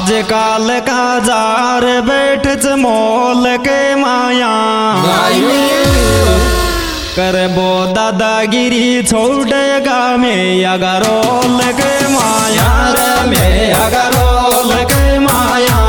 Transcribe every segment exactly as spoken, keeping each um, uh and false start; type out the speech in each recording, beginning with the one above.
आज काल का जार बैठच मोल के माया करबो दादागिरी छोड़ेगा में अगरोल के माया रे में अगरोल के माया।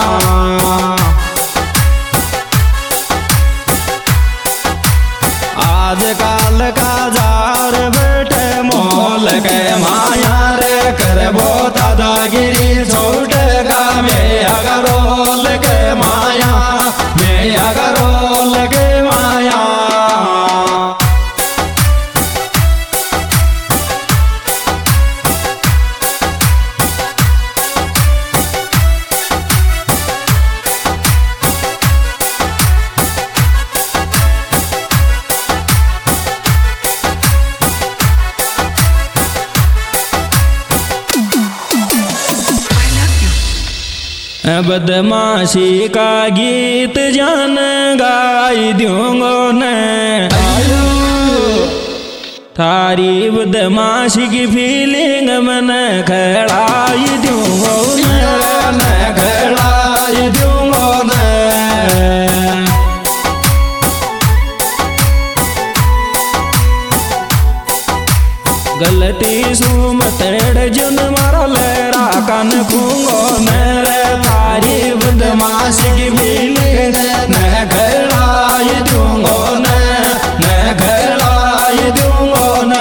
आज काल का जार बैठे मोल के माया रे करबो दादागिरी छोड़ेगा में अगरोल के माया में अगरोल के माया। बदमाशी का गीत जान गाई दूंगो ने थारी बदमाशी की फीलिंग मन खड़ाई दूंगो ने खड़ाई दूंगो ने। गलती सुम तेड़ जुन मारा लेरा कान खूंगो ने तारी बदमाशी की फीलिंग न खड़ाई दूंगो ने न खड़ाई दूंगो ने।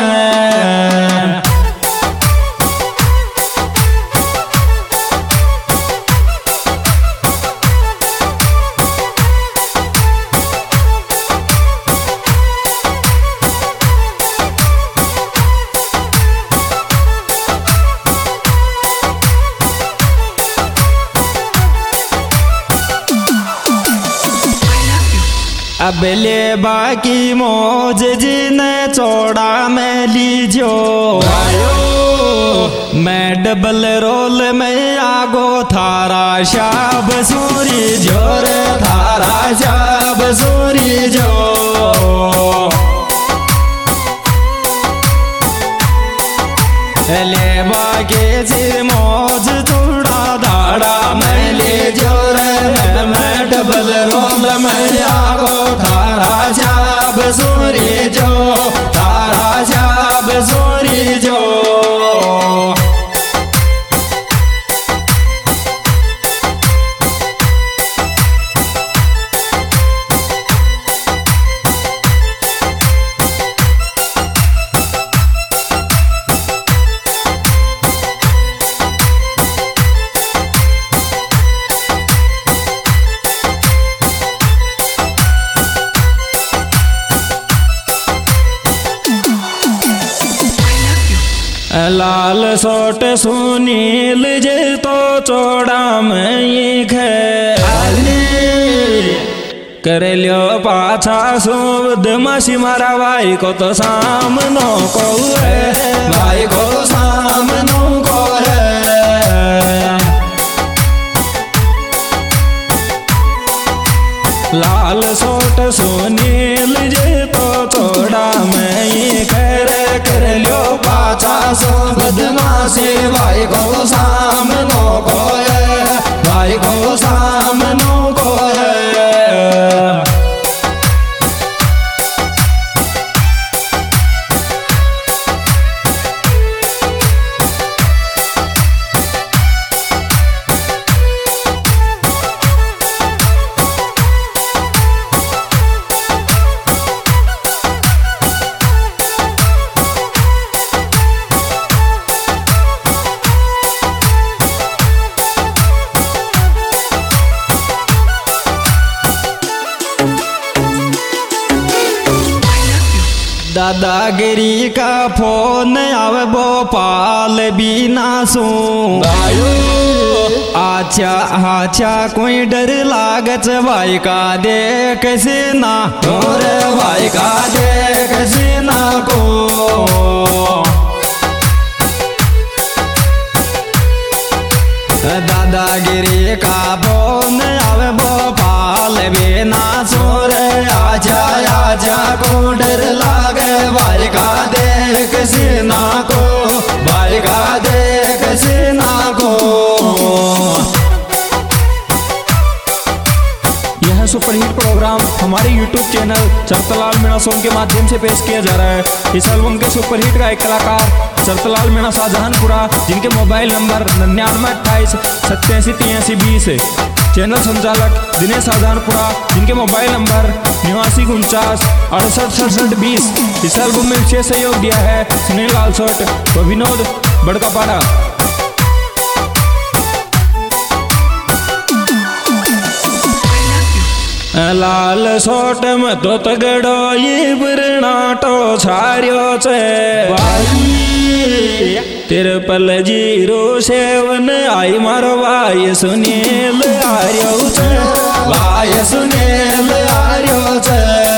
अब ले बाकी मौज जिने चौड़ा में लीजो मैं डबल रोल में आगो थारा शाब सूरी जोर थारा शाब सूरी जो। ले बाकी जी मौज चौड़ा धाड़ा में ले जोर मैं डबल रोल में आगो थारा शाब सूरी जो थारा शाब सूरी जो। लाल सोट सुनील जे तो चौड़ा में ये कर लियो पाछा सुबद मसी मारा भाई को तो सामनो को है भाई को सामनो को है। लाल सोट सुनील जे तो चौड़ा में ये कर कर लियो पाछा सो बदमाशी भाई को सामनो को है भाई को सामनो को है। दादागिरी का फोन आवे भोपाल बिना सू अच्छा अच्छा कोई डर लागत भाई का देख सीना तोरे भाई का देख सीना को। दादागिरी का फोन आवे भोपाल बिना सोरे आजा आजा को डर लागे भाई का देख सीना को भाई का देख सीना को। शरतलाल मीणा सॉन्ग के माध्यम से पेश किया जा रहा है। इस एल्बम के सुपरहिट गायक कलाकार शरतलाल मीणा शाहजहानपुरा, जिनके मोबाइल नंबर निन्यानवे अट्ठाईस सत्तासी तिरासी बीस। चैनल संचालक दिनेश शाहजहानपुरा, जिनके मोबाइल नंबर निवासी उनचास अड़सठ सड़सठ बीस। इस एल्बम में विशेष सहयोग दिया है सुनील लालसोट व विनोद बड़कापाड़ा। लाल सोट में तो तगड़ो ये बरनाटो छारियो छे तेरे पल जीरो सेवन आई मारो भाई सुनील आर्यो छे भाई सुनील आर्यो छे।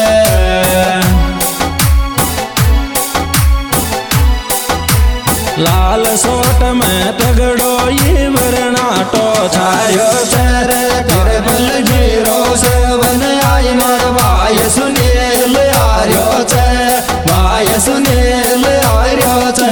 लाल सोट में तगड़ो ये बरनाटो छारियो छे तेरे पल जीरो सेवन आई मारो भाई सुनील आर्यो छे भाई सुनील आर्यो छे।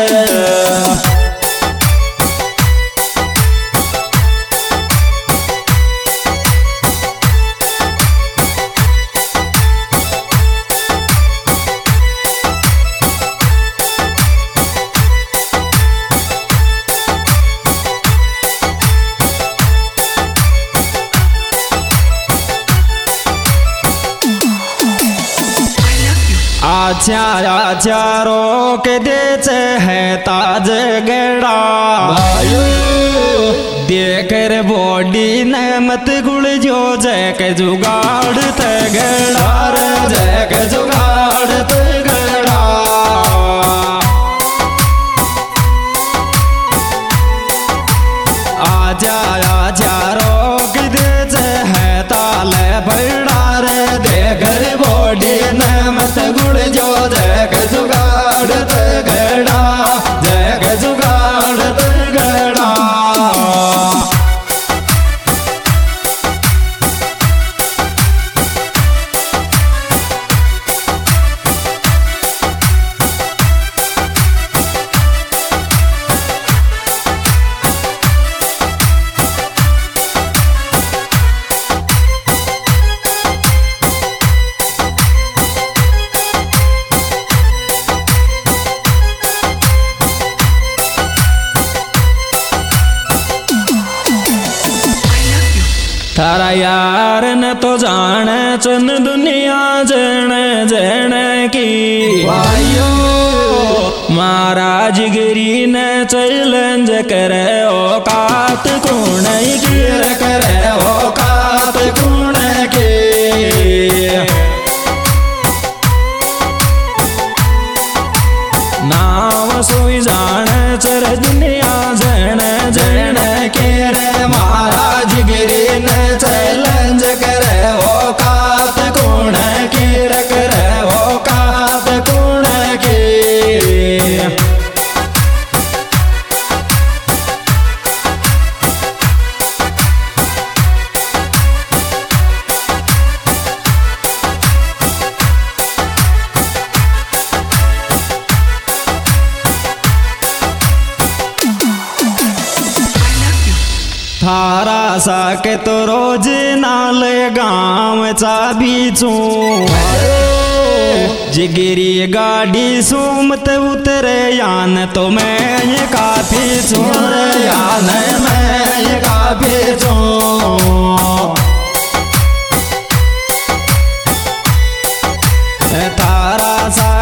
आचा आचा रोक देते है ताज गड़ा देकर बॉडी ने मत गुड़ जो जैक जुगाड़ ते गड़ा जैक जुगाड़ ते गड़ा। आजा आजा रोक देते है ताले बड़ा रे देकर बॉडी ने मत गुड़ जो जैक जुगाड़ ते गड़ा जैक जुगाड़ ते गड़ा। थारा यार न तो जाने चन दुनिया जने जने की मारा जिगरी न चैलेंज करे औकात कौन की करे औकात कौन की। नाम सोई जाने चर दुनिया जने जने के रे मारा जिगरी न चैलेंज करे औकात कौन की करे औकात कौन की। थारा सा के तो रोज नाल गाँव चाबी चू जिगिरी गाड़ी सुमत उतरे यान तो मैं ये काफी चू यान मैं ये काफी चू। थारा सा